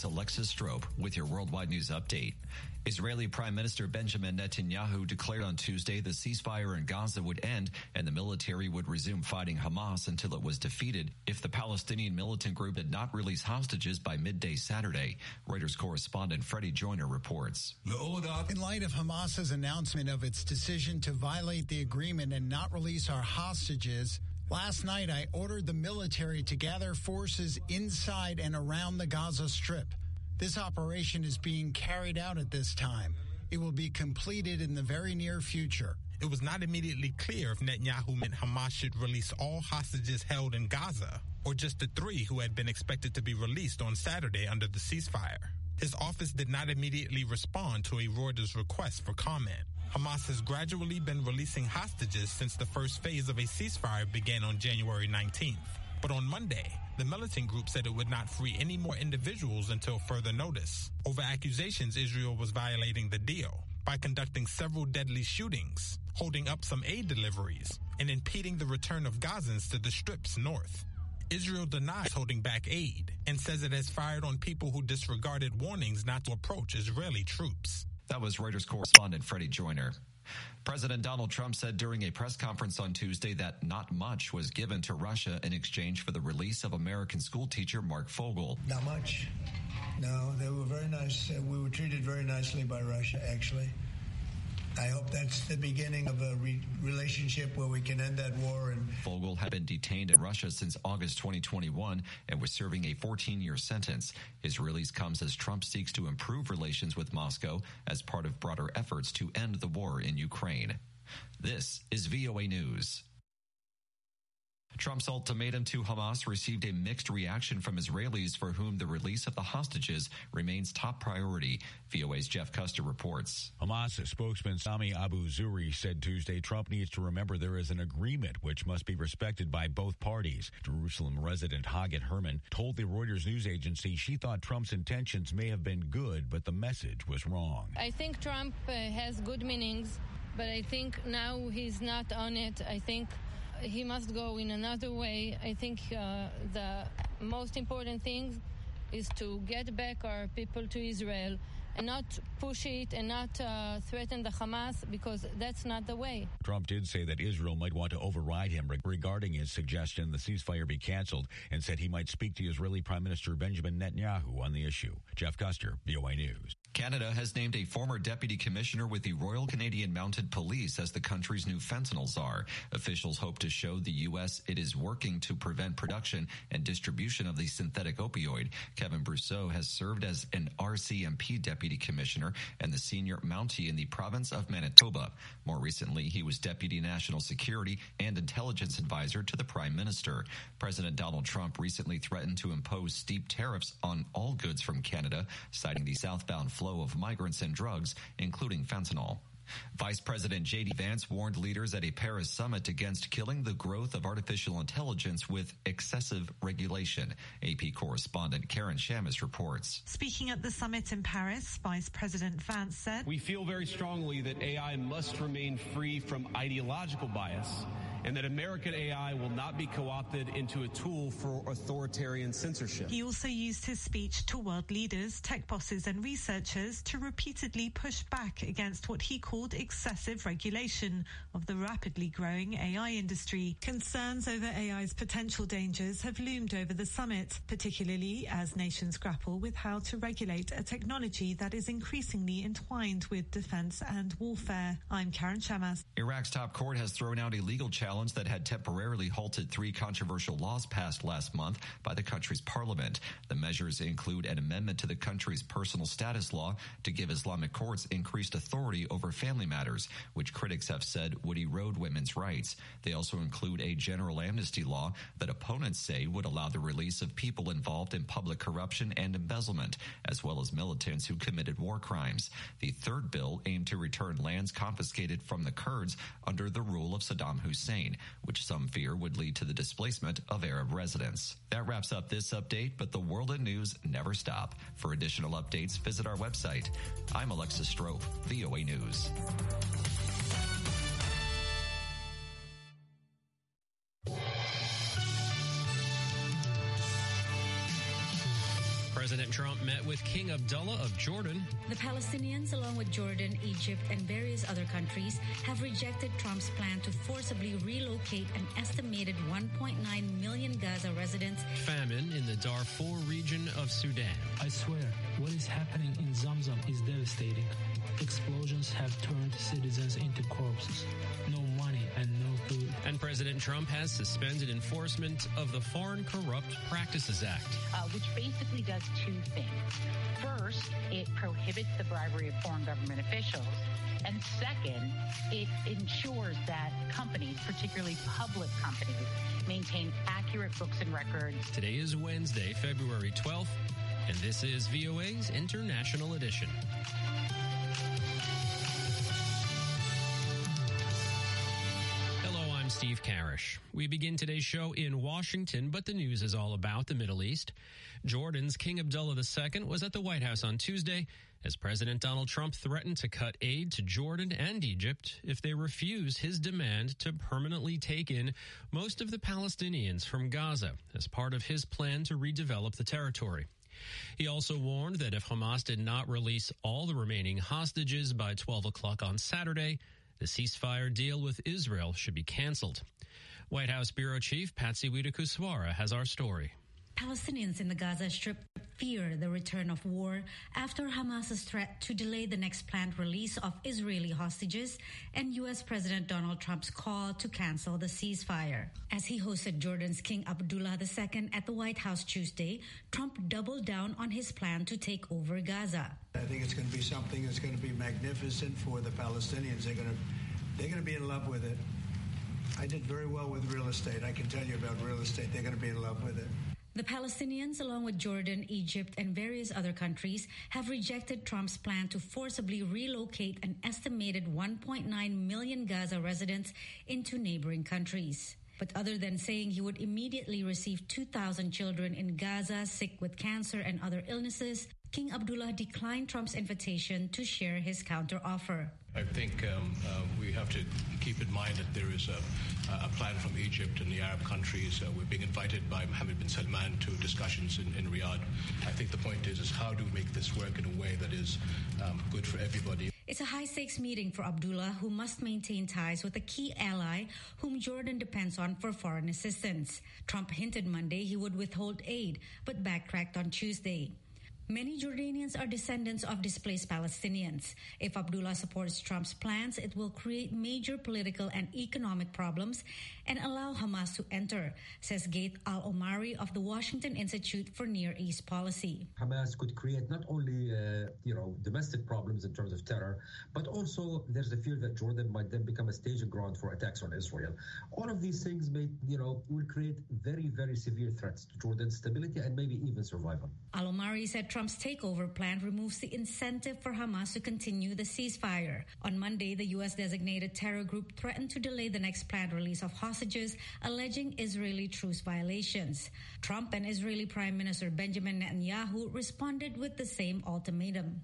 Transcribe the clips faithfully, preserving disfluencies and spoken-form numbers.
is Alexis Strope with your Worldwide News Update. Israeli Prime Minister Benjamin Netanyahu declared on Tuesday the ceasefire in Gaza would end and the military would resume fighting Hamas until it was defeated if the Palestinian militant group did not release hostages by midday Saturday. Reuters correspondent Freddie Joyner reports. In light of Hamas's announcement of its decision to violate the agreement and not release our hostages, last night I ordered the military to gather forces inside and around the Gaza Strip. This operation is being carried out at this time. It will be completed in the very near future. It was not immediately clear if Netanyahu meant Hamas should release all hostages held in Gaza, or just the three who had been expected to be released on Saturday under the ceasefire. His office did not immediately respond to a Reuters request for comment. Hamas has gradually been releasing hostages since the first phase of a ceasefire began on January nineteenth. But on Monday, the militant group said it would not free any more individuals until further notice, over accusations Israel was violating the deal by conducting several deadly shootings, holding up some aid deliveries, and impeding the return of Gazans to the Strip's north. Israel denies holding back aid and says it has fired on people who disregarded warnings not to approach Israeli troops. That was Reuters correspondent Freddie Joyner. President Donald Trump said during a press conference on Tuesday that not much was given to Russia in exchange for the release of American schoolteacher Mark Fogel. Not much. No, they were very nice. Uh, we were treated very nicely by Russia, actually. I hope that's the beginning of a re- relationship where we can end that war. And Fogel had been detained in Russia since August twenty twenty-one and was serving a fourteen-year sentence. His release comes as Trump seeks to improve relations with Moscow as part of broader efforts to end the war in Ukraine. This is V O A News. Trump's ultimatum to Hamas received a mixed reaction from Israelis for whom the release of the hostages remains top priority. V O A's Jeff Custer reports. Hamas spokesman Sami Abu Zuhri said Tuesday Trump needs to remember there is an agreement which must be respected by both parties. Jerusalem resident Haggett Herman told the Reuters news agency she thought Trump's intentions may have been good, but the message was wrong. I think Trump uh, has good meanings, but I think now he's not on it. I think he must go in another way. I think uh, the most important thing is to get back our people to Israel and not push it and not uh, threaten the Hamas, because that's not the way. Trump did say that Israel might want to override him regarding his suggestion the ceasefire be canceled, and said he might speak to Israeli Prime Minister Benjamin Netanyahu on the issue. Jeff Custer, V O A News. Canada has named a former deputy commissioner with the Royal Canadian Mounted Police as the country's new fentanyl czar. Officials hope to show the U S it is working to prevent production and distribution of the synthetic opioid. Kevin Brousseau has served as an R C M P deputy commissioner and the senior Mountie in the province of Manitoba. More recently, he was deputy national security and intelligence advisor to the prime minister. President Donald Trump recently threatened to impose steep tariffs on all goods from Canada, citing the southbound flow of migrants and drugs, including fentanyl. Vice President J D Vance warned leaders at a Paris summit against killing the growth of artificial intelligence with excessive regulation. A P correspondent Karen Shamus reports. Speaking at the summit in Paris, Vice President Vance said, "We feel very strongly that A I must remain free from ideological bias, and that American A I will not be co-opted into a tool for authoritarian censorship." He also used his speech to world leaders, tech bosses and researchers to repeatedly push back against what he called excessive regulation of the rapidly growing A I industry. Concerns over A I's potential dangers have loomed over the summit, particularly as nations grapple with how to regulate a technology that is increasingly entwined with defense and warfare. I'm Karen Shamas. Iraq's top court has thrown out a legal challenge that had temporarily halted three controversial laws passed last month by the country's parliament. The measures include an amendment to the country's personal status law to give Islamic courts increased authority over family matters, which critics have said would erode women's rights. They also include a general amnesty law that opponents say would allow the release of people involved in public corruption and embezzlement, as well as militants who committed war crimes. The third bill aimed to return lands confiscated from the Kurds under the rule of Saddam Hussein, which some fear would lead to the displacement of Arab residents. That wraps up this update, but the world in news never stop. For additional updates, visit our website. I'm Alexis Strope, V O A News. President Trump met with King Abdullah of Jordan. The Palestinians, along with Jordan, Egypt, and various other countries, have rejected Trump's plan to forcibly relocate an estimated one point nine million Gaza residents. Famine in the Darfur region of Sudan. I swear, what is happening in Zamzam is devastating. Explosions have turned citizens into corpses. No money and no food. And President Trump has suspended enforcement of the Foreign Corrupt Practices Act. Uh, which basically does two things. First, it prohibits the bribery of foreign government officials. And second, it ensures that companies, particularly public companies, maintain accurate books and records. Today is Wednesday, February twelfth, and this is V O A's International Edition. I'm Steve Karish. We begin today's show in Washington, but the news is all about the Middle East. Jordan's King Abdullah the Second was at the White House on Tuesday as President Donald Trump threatened to cut aid to Jordan and Egypt if they refuse his demand to permanently take in most of the Palestinians from Gaza as part of his plan to redevelop the territory. He also warned that if Hamas did not release all the remaining hostages by twelve o'clock on Saturday, the ceasefire deal with Israel should be canceled. White House Bureau Chief Patsy Widakuswara has our story. Palestinians in the Gaza Strip fear the return of war after Hamas's threat to delay the next planned release of Israeli hostages and U S President Donald Trump's call to cancel the ceasefire. As he hosted Jordan's King Abdullah the Second at the White House Tuesday, Trump doubled down on his plan to take over Gaza. I think it's going to be something that's going to be magnificent for the Palestinians. They're going to, they're going to be in love with it. I did very well with real estate. I can tell you about real estate. They're going to be in love with it. The Palestinians, along with Jordan, Egypt, and various other countries, have rejected Trump's plan to forcibly relocate an estimated one point nine million Gaza residents into neighboring countries. But other than saying he would immediately receive two thousand children in Gaza sick with cancer and other illnesses, King Abdullah declined Trump's invitation to share his counteroffer. I think um, uh, we have to keep in mind that there is a, a plan from Egypt and the Arab countries. Uh, we're being invited by Mohammed bin Salman to discussions in, in Riyadh. I think the point is, is how do we make this work in a way that is um, good for everybody? It's a high-stakes meeting for Abdullah, who must maintain ties with a key ally whom Jordan depends on for foreign assistance. Trump hinted Monday he would withhold aid, but backtracked on Tuesday. Many Jordanians are descendants of displaced Palestinians. If Abdullah supports Trump's plans, it will create major political and economic problems and allow Hamas to enter, says Gaith Al-Omari of the Washington Institute for Near East Policy. Hamas could create not only uh, you know, domestic problems in terms of terror, but also there's a fear that Jordan might then become a staging ground for attacks on Israel. All of these things may, you know, will create very, very severe threats to Jordan's stability and maybe even survival. Al-Omari said Trump's takeover plan removes the incentive for Hamas to continue the ceasefire. On Monday, the U S designated terror group threatened to delay the next planned release of hostages, alleging Israeli truce violations. Trump and Israeli Prime Minister Benjamin Netanyahu responded with the same ultimatum.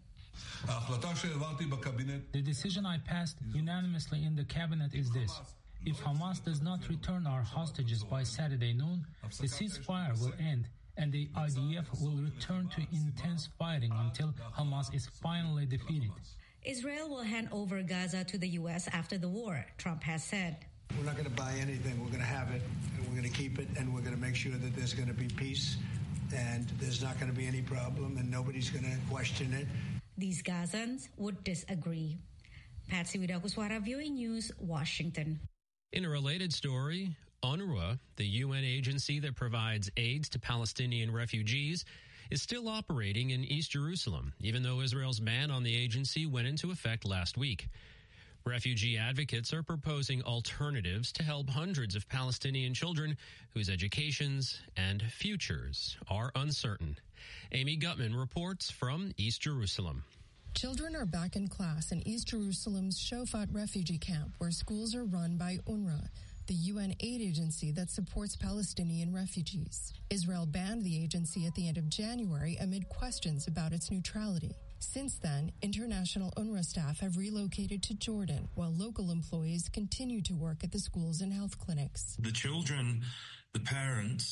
The decision I passed unanimously in the cabinet is this. If Hamas does not return our hostages by Saturday noon, the ceasefire will end, and the I D F will return to intense fighting until Hamas is finally defeated. Israel will hand over Gaza to the U S after the war, Trump has said. We're not going to buy anything. We're going to have it, and we're going to keep it, and we're going to make sure that there's going to be peace, and there's not going to be any problem, and nobody's going to question it. These Gazans would disagree. Patsy Widakuswara, V O A News, Washington. In a related story, UNRWA, the U N agency that provides aid to Palestinian refugees, is still operating in East Jerusalem, even though Israel's ban on the agency went into effect last week. Refugee advocates are proposing alternatives to help hundreds of Palestinian children whose educations and futures are uncertain. Amy Gutman reports from East Jerusalem. Children are back in class in East Jerusalem's Shofat refugee camp, where schools are run by UNRWA, the U N aid agency that supports Palestinian refugees. Israel banned the agency at the end of January amid questions about its neutrality. Since then, international UNRWA staff have relocated to Jordan, while local employees continue to work at the schools and health clinics. The children, the parents,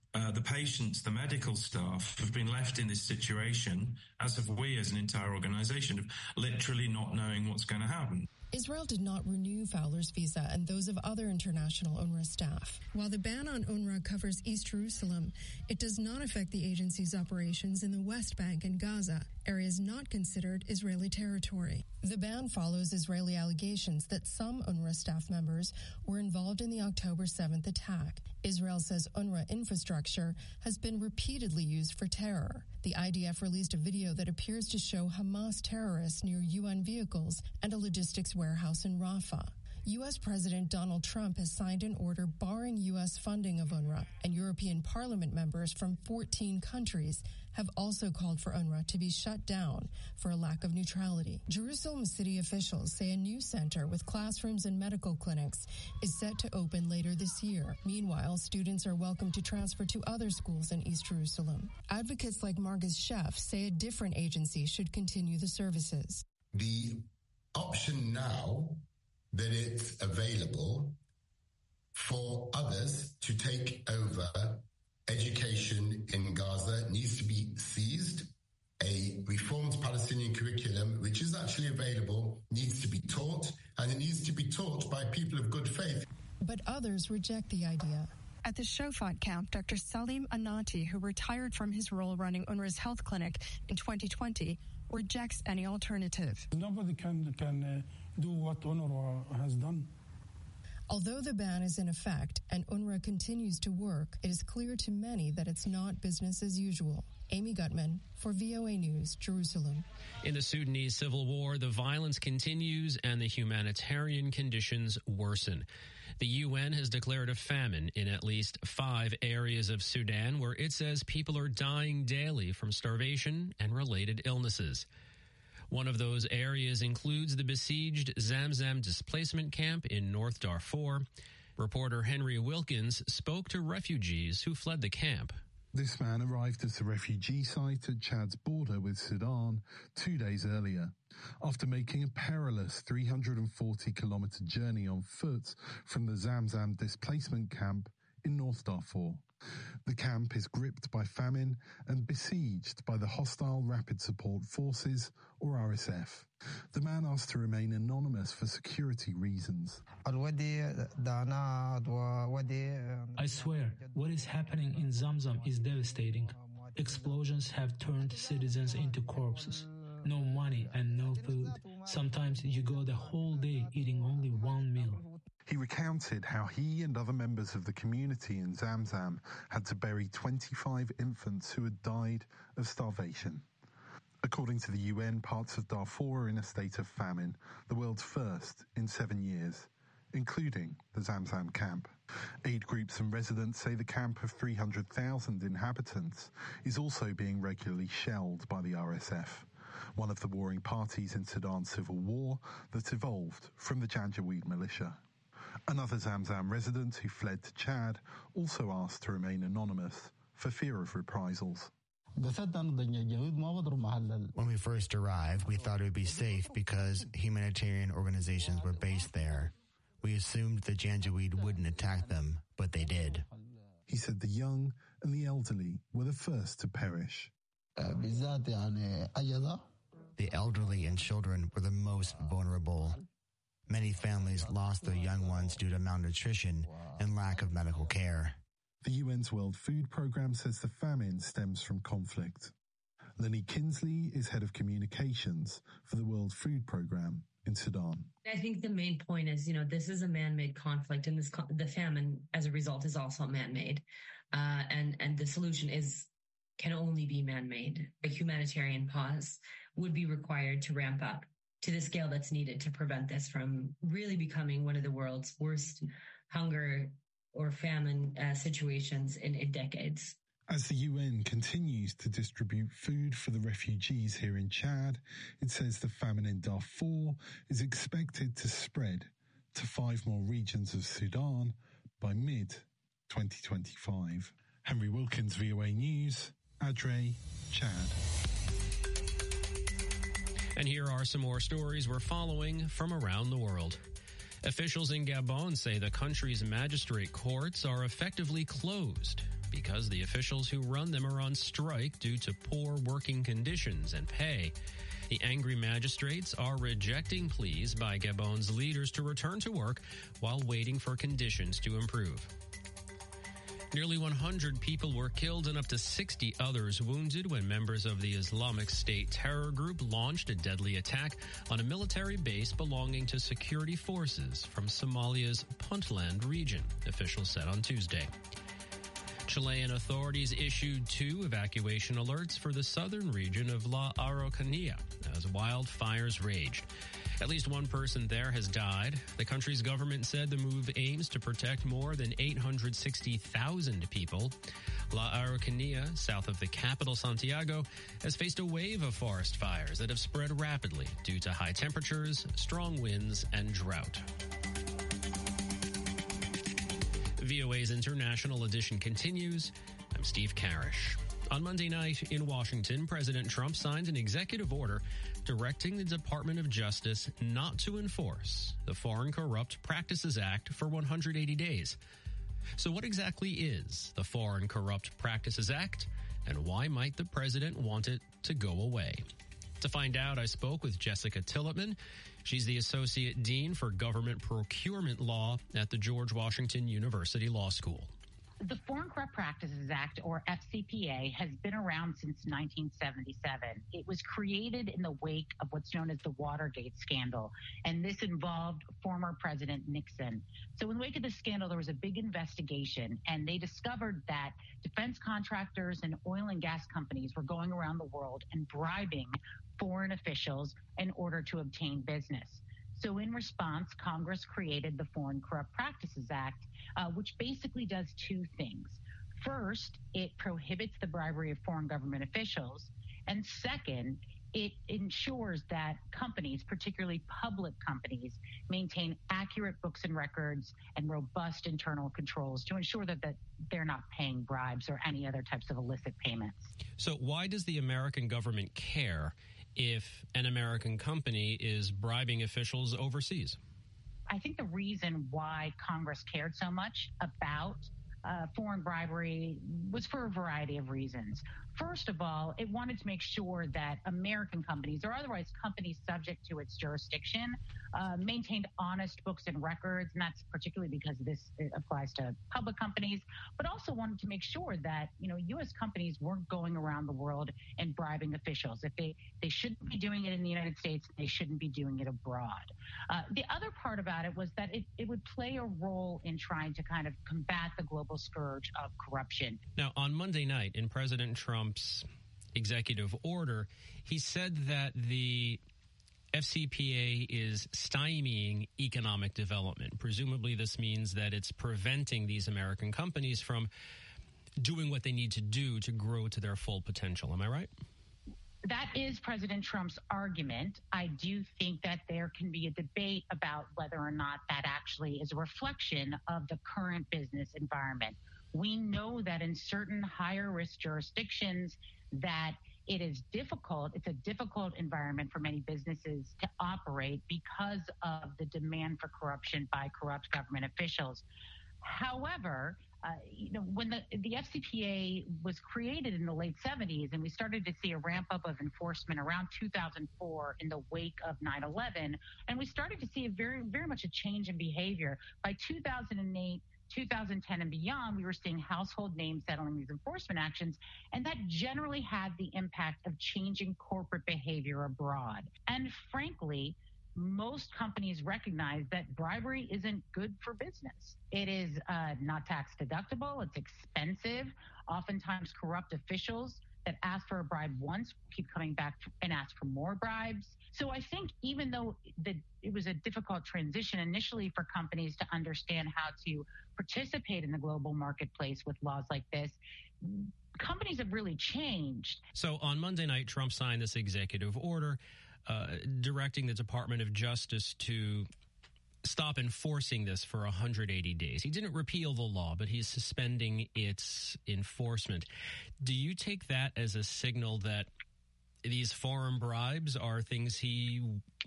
Uh, the patients, the medical staff have been left in this situation, as have we as an entire organisation, of literally not knowing what's going to happen. Israel did not renew Fowler's visa and those of other international UNRWA staff. While the ban on UNRWA covers East Jerusalem, it does not affect the agency's operations in the West Bank and Gaza, areas not considered Israeli territory. The ban follows Israeli allegations that some UNRWA staff members were involved in the October seventh attack. Israel says UNRWA infrastructure has been repeatedly used for terror. The I D F released a video that appears to show Hamas terrorists near U N vehicles and a logistics warehouse in Rafah. U S. President Donald Trump has signed an order barring U S funding of UNRWA, and European Parliament members from fourteen countries have also called for UNRWA to be shut down for a lack of neutrality. Jerusalem city officials say a new center with classrooms and medical clinics is set to open later this year. Meanwhile, students are welcome to transfer to other schools in East Jerusalem. Advocates like Marcus Sheff say a different agency should continue the services. The option now that it's available for others to take over education in Gaza needs to be seized. A reformed Palestinian curriculum, which is actually available, needs to be taught, and it needs to be taught by people of good faith. But others reject the idea. At the Shofat camp, Doctor Salim Anati, who retired from his role running UNRWA's health clinic in twenty twenty, rejects any alternative. Nobody can, can uh, do what UNRWA has done. Although the ban is in effect and UNRWA continues to work, it is clear to many that it's not business as usual. Amy Gutman for V O A News, Jerusalem. In the Sudanese civil war, the violence continues and the humanitarian conditions worsen. The U N has declared a famine in at least five areas of Sudan where it says people are dying daily from starvation and related illnesses. One of those areas includes the besieged Zamzam displacement camp in North Darfur. Reporter Henry Wilkins spoke to refugees who fled the camp. This man arrived at a refugee site at Chad's border with Sudan two days earlier, after making a perilous three hundred forty kilometre journey on foot from the Zamzam displacement camp in North Darfur. The camp is gripped by famine and besieged by the hostile Rapid Support Forces, or R S F. The man asked to remain anonymous for security reasons. I swear, what is happening in Zamzam is devastating. Explosions have turned citizens into corpses. No money and no food. Sometimes you go the whole day eating only one meal. He recounted how he and other members of the community in Zamzam had to bury twenty-five infants who had died of starvation. According to the U N, parts of Darfur are in a state of famine, the world's first in seven years, including the Zamzam camp. Aid groups and residents say the camp of three hundred thousand inhabitants is also being regularly shelled by the R S F, one of the warring parties in Sudan's civil war that evolved from the Janjaweed militia. Another Zamzam resident who fled to Chad also asked to remain anonymous for fear of reprisals. When we first arrived, we thought it would be safe because humanitarian organizations were based there. We assumed the Janjaweed wouldn't attack them, but they did. He said the young and the elderly were the first to perish. The elderly and children were the most vulnerable. Many families lost their young ones due to malnutrition and lack of medical care. The U N's World Food Programme says the famine stems from conflict. Lenny Kinsley is head of communications for the World Food Programme in Sudan. I think the main point is, you know, this is a man-made conflict, and this the famine, as a result, is also man-made, uh, and and the solution is can only be man-made. A humanitarian pause would be required to ramp up to the scale that's needed to prevent this from really becoming one of the world's worst hunger or famine uh, situations in, in decades. As the U N continues to distribute food for the refugees here in Chad, it says the famine in Darfur is expected to spread to five more regions of Sudan by mid twenty twenty-five. Henry Wilkins, V O A News, Adre, Chad. And here are some more stories we're following from around the world. Officials in Gabon say the country's magistrate courts are effectively closed. because the officials who run them are on strike due to poor working conditions and pay. The angry magistrates are rejecting pleas by Gabon's leaders to return to work while waiting for conditions to improve. Nearly one hundred people were killed and up to sixty others wounded when members of the Islamic State terror group launched a deadly attack on a military base belonging to security forces from Somalia's Puntland region, officials said on Tuesday. Chilean authorities issued two evacuation alerts for the southern region of La Araucanía as wildfires raged. At least one person there has died. The country's government said the move aims to protect more than eight hundred sixty thousand people. La Araucanía, south of the capital Santiago, has faced a wave of forest fires that have spread rapidly due to high temperatures, strong winds, and drought. V O A's International Edition continues. I'm Steve Karish. On Monday night in Washington, President Trump signed an executive order directing the Department of Justice not to enforce the Foreign Corrupt Practices Act for one hundred eighty days. So what exactly is the Foreign Corrupt Practices Act, and why might the president want it to go away? To find out, I spoke with Jessica Tillotman. She's the Associate Dean for Government Procurement Law at the George Washington University Law School. The Foreign Corrupt Practices Act, or F C P A, has been around since nineteen seventy-seven. It was created in the wake of what's known as the Watergate scandal, and this involved former President Nixon. So in the wake of the scandal, there was a big investigation, and they discovered that defense contractors and oil and gas companies were going around the world and bribing foreign officials in order to obtain business. So in response, Congress created the Foreign Corrupt Practices Act, uh, which basically does two things. First, it prohibits the bribery of foreign government officials. And second, it ensures that companies, particularly public companies, maintain accurate books and records and robust internal controls to ensure that, that they're not paying bribes or any other types of illicit payments. So why does the American government care if an American company is bribing officials overseas? I think the reason why Congress cared so much about uh, foreign bribery was for a variety of reasons. First of all, it wanted to make sure that American companies, or otherwise companies subject to its jurisdiction, uh, maintained honest books and records, and that's particularly because this applies to public companies, but also wanted to make sure that, you know, U S companies weren't going around the world and bribing officials. If they, they shouldn't be doing it in the United States, they shouldn't be doing it abroad. Uh, the other part about it was that it, it would play a role in trying to kind of combat the global scourge of corruption. Now, on Monday night, in President Trump's executive order, he said that the F C P A is stymieing economic development. Presumably, this means that it's preventing these American companies from doing what they need to do to grow to their full potential. Am I right? That is President Trump's argument. I do think that there can be a debate about whether or not that actually is a reflection of the current business environment. We know that in certain higher risk jurisdictions that it is difficult. It's a difficult environment for many businesses to operate because of the demand for corruption by corrupt government officials. However, uh, you know, when the, the F C P A was created in the late seventies, and we started to see a ramp up of enforcement around two thousand four in the wake of nine eleven, and we started to see a very, very much a change in behavior. By two thousand eight, two thousand ten and beyond, we were seeing household names settling these enforcement actions, and that generally had the impact of changing corporate behavior abroad. And frankly, most companies recognize that bribery isn't good for business. It is uh, not tax deductible. It's expensive. Oftentimes, corrupt officials that ask for a bribe once keep coming back and ask for more bribes. So I think even though the, it was a difficult transition initially for companies to understand how to participate in the global marketplace with laws like this, companies have really changed. So on Monday night, Trump signed this executive order uh, directing the Department of Justice to stop enforcing this for one hundred eighty days. He didn't repeal the law, but he's suspending its enforcement. Do you take that as a signal that these foreign bribes are things he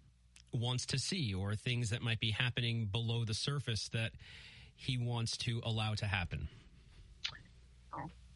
wants to see, or things that might be happening below the surface that he wants to allow to happen?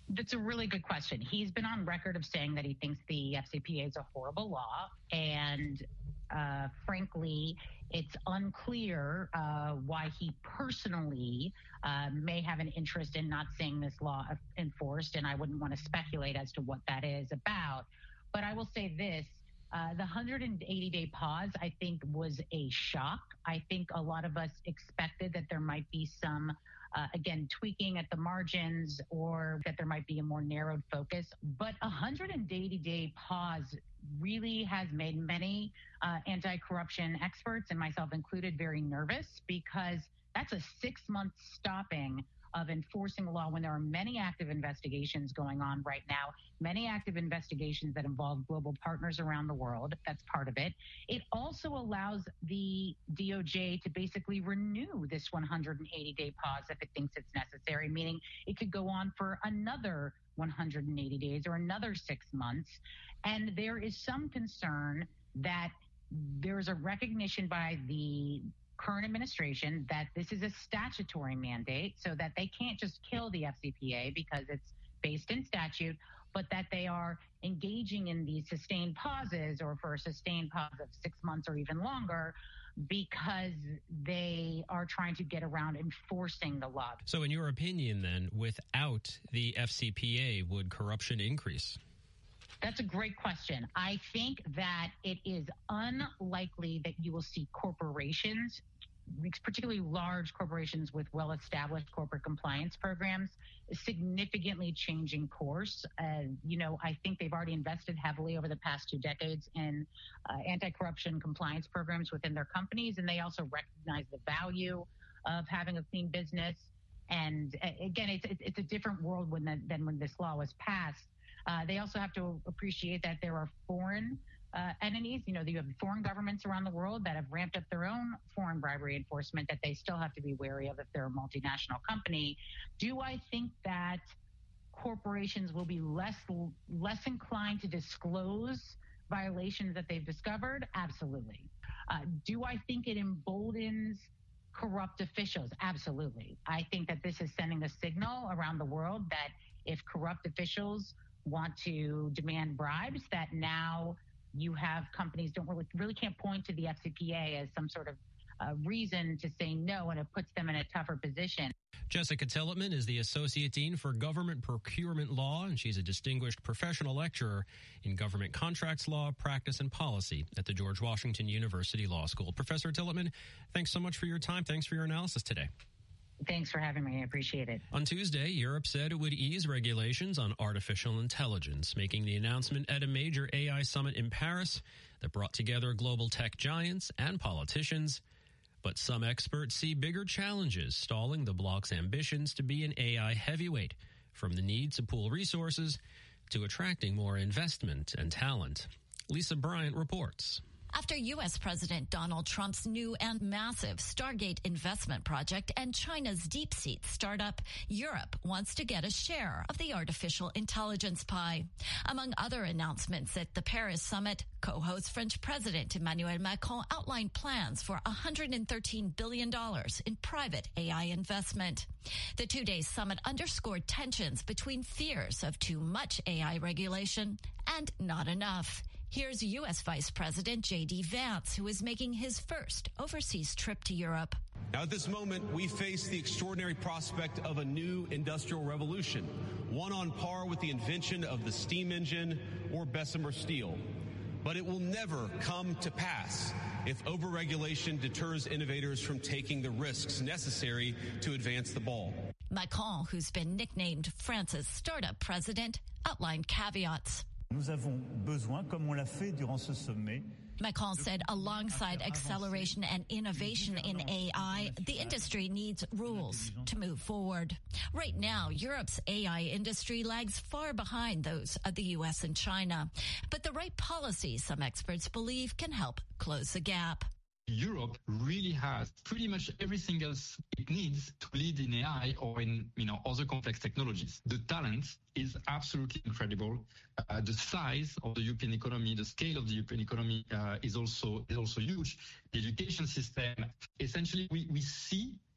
That's a really good question. He's been on record of saying that he thinks the F C P A is a horrible law, and uh, frankly, it's unclear uh, why he personally uh, may have an interest in not seeing this law enforced, and I wouldn't want to speculate as to what that is about. But I will say this. Uh, the one hundred eighty day pause, I think, was a shock. I think a lot of us expected that there might be some, uh, again, tweaking at the margins, or that there might be a more narrowed focus. But a one hundred eighty day pause really has made many uh, anti-corruption experts, and myself included, very nervous, because that's a six-month stopping of enforcing the law when there are many active investigations going on right now, many active investigations that involve global partners around the world. That's part of it. It also allows the D O J to basically renew this one hundred eighty day pause if it thinks it's necessary, meaning it could go on for another one hundred eighty days or another six months. And there is some concern that there's a recognition by the current administration that this is a statutory mandate, so that they can't just kill the F C P A because it's based in statute, but that they are engaging in these sustained pauses, or for a sustained pause of six months or even longer, because they are trying to get around enforcing the law. So in your opinion, then, without the F C P A, would corruption increase? That's a great question. I think that it is unlikely that you will see corporations, particularly large corporations with well-established corporate compliance programs, significantly changing course. Uh, you know, I think they've already invested heavily over the past two decades in uh, anti-corruption compliance programs within their companies, and they also recognize the value of having a clean business. And uh, again, it's, it's a different world when the, than when this law was passed. Uh, they also have to appreciate that there are foreign uh, entities. You know, you have foreign governments around the world that have ramped up their own foreign bribery enforcement that they still have to be wary of if they're a multinational company. Do I think that corporations will be less less inclined to disclose violations that they've discovered? Absolutely. Uh, do I think it emboldens corrupt officials? Absolutely. I think that this is sending a signal around the world that if corrupt officials want to demand bribes, that now you have companies don't really really can't point to the F C P A as some sort of uh, reason to say no, and it puts them in a tougher position. Jessica Tillotman is the Associate Dean for Government Procurement Law, and she's a distinguished professional lecturer in government contracts law, practice, and policy at the George Washington University Law School. Professor Tillotman, thanks so much for your time. Thanks for your analysis today. Thanks for having me. I appreciate it. On Tuesday, Europe said it would ease regulations on artificial intelligence, making the announcement at a major A I summit in Paris that brought together global tech giants and politicians. But some experts see bigger challenges stalling the bloc's ambitions to be an A I heavyweight, from the need to pool resources to attracting more investment and talent. Lisa Bryant reports. After U S. President Donald Trump's new and massive Stargate investment project and China's DeepSeek startup, Europe wants to get a share of the artificial intelligence pie. Among other announcements at the Paris summit, co-host French President Emmanuel Macron outlined plans for one hundred thirteen billion dollars in private A I investment. The two-day summit underscored tensions between fears of too much A I regulation and not enough. Here's U S. Vice President J D. Vance, who is making his first overseas trip to Europe. Now, at this moment, we face the extraordinary prospect of a new industrial revolution, one on par with the invention of the steam engine or Bessemer steel. But it will never come to pass if overregulation deters innovators from taking the risks necessary to advance the ball. Macron, who's been nicknamed France's startup president, outlined caveats. Nous avons besoin, comme on l'a fait durant ce sommet, Macron said alongside acceleration and innovation in A I, the industry needs rules to move forward. Right now, Europe's A I industry lags far behind those of the U S and China. But the right policies, some experts believe, can help close the gap. Europe really has pretty much everything else it needs to lead in A I or in, you know, other complex technologies. The talent is absolutely incredible. Uh, the size of the European economy, the scale of the European economy uh, is also is also huge. The education system, essentially, we we see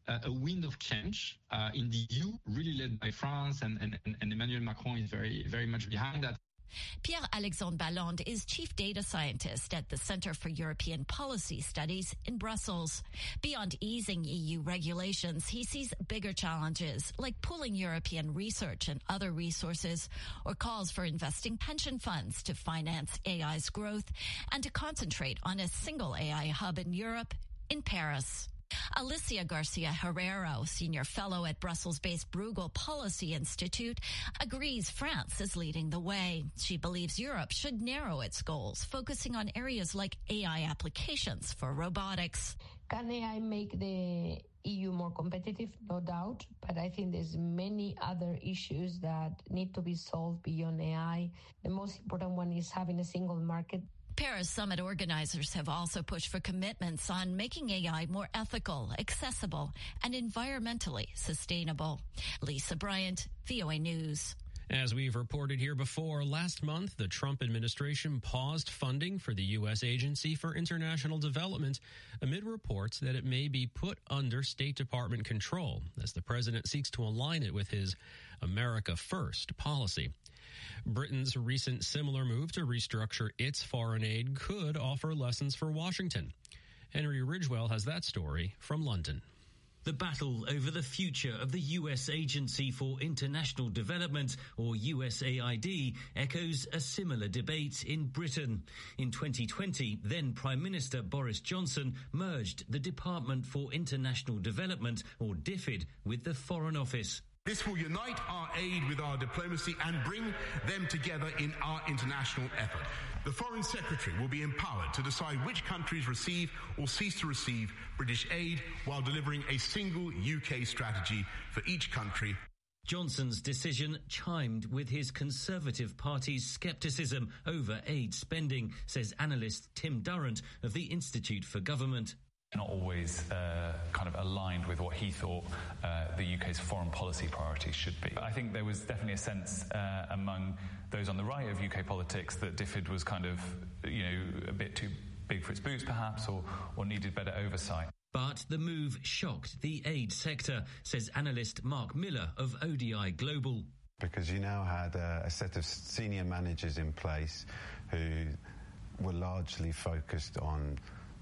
uh, a wind of change uh, in the E U, really led by France, and, and, and Emmanuel Macron is very, very much behind that. Pierre-Alexandre Balland is chief data scientist at the Center for European Policy Studies in Brussels. Beyond easing E U regulations, he sees bigger challenges like pooling European research and other resources, or calls for investing pension funds to finance A I's growth and to concentrate on a single A I hub in Europe, in Paris. Alicia Garcia Herrero, senior fellow at Brussels-based Bruegel Policy Institute, agrees France is leading the way. She believes Europe should narrow its goals, focusing on areas like A I applications for robotics. Can A I make the E U more competitive? No doubt, but I think there's many other issues that need to be solved beyond A I. The most important one is having a single market. Paris Summit organizers have also pushed for commitments on making A I more ethical, accessible, and environmentally sustainable. Lisa Bryant, V O A News. As we've reported here before, last month, the Trump administration paused funding for the U S Agency for International Development amid reports that it may be put under State Department control as the president seeks to align it with his America First policy. Britain's recent similar move to restructure its foreign aid could offer lessons for Washington. Henry Ridgewell has that story from London. The battle over the future of the U S Agency for International Development, or U S A I D, echoes a similar debate in Britain. In twenty twenty, then Prime Minister Boris Johnson merged the Department for International Development, or DFID, with the Foreign Office. This will unite our aid with our diplomacy and bring them together in our international effort. The Foreign Secretary will be empowered to decide which countries receive or cease to receive British aid while delivering a single U K strategy for each country. Johnson's decision chimed with his Conservative Party's scepticism over aid spending, says analyst Tim Durrant of the Institute for Government. Not always uh, kind of aligned with what he thought uh, the U K's foreign policy priorities should be. I think there was definitely a sense uh, among those on the right of U K politics that DFID was kind of, you know, a bit too big for its boots perhaps, or, or needed better oversight. But the move shocked the aid sector, says analyst Mark Miller of O D I Global. Because you now had a, a set of senior managers in place who were largely focused on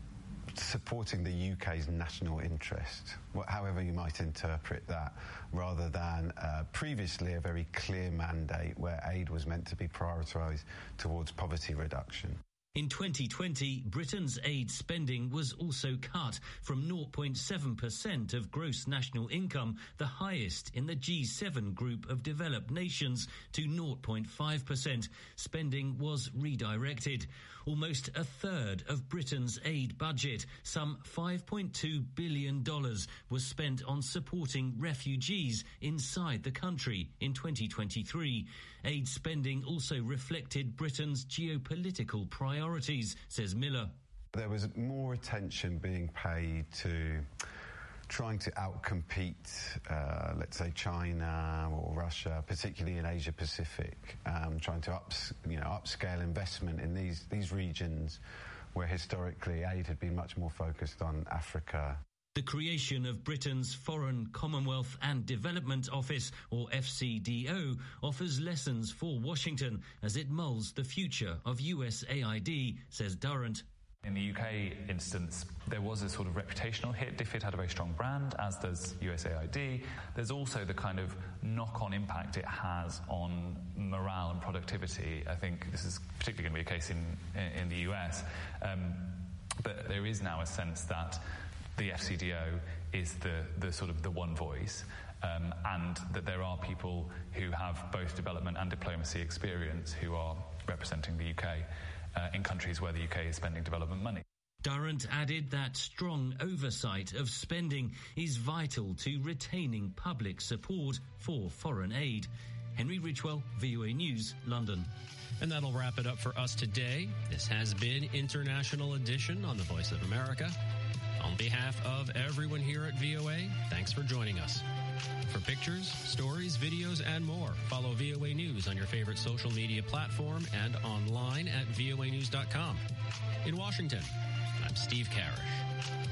supporting the U K's national interest, however you might interpret that, rather than uh, previously a very clear mandate where aid was meant to be prioritised towards poverty reduction. In twenty twenty, Britain's aid spending was also cut from zero point seven percent of gross national income, the highest in the G seven group of developed nations, to zero point five percent. Spending was redirected. Almost a third of Britain's aid budget, some five point two billion dollars, was spent on supporting refugees inside the country in twenty twenty-three. Aid spending also reflected Britain's geopolitical priorities, says Miller. There was more attention being paid to trying to outcompete, uh, let's say, China or Russia, particularly in Asia Pacific, um, trying to ups, you know, upscale investment in these, these regions where historically aid had been much more focused on Africa. The creation of Britain's Foreign, Commonwealth and Development Office, or F C D O, offers lessons for Washington as it moulds the future of U S A I D, says Durrant. In the U K instance, there was a sort of reputational hit. DFID had a very strong brand, as does U S A I D. There's also the kind of knock-on impact it has on morale and productivity. I think this is particularly going to be a case in, in the U S. Um, but there is now a sense that the F C D O is the, the sort of the one voice, um, and that there are people who have both development and diplomacy experience who are representing the U K. Uh, in countries where the U K is spending development money. Durrant added that strong oversight of spending is vital to retaining public support for foreign aid. Henry Ridgewell, V O A News, London. And that'll wrap it up for us today. This has been International Edition on the Voice of America. On behalf of everyone here at V O A, thanks for joining us. For pictures, stories, videos, and more, follow V O A News on your favorite social media platform and online at V O A news dot com. In Washington, I'm Steve Karish.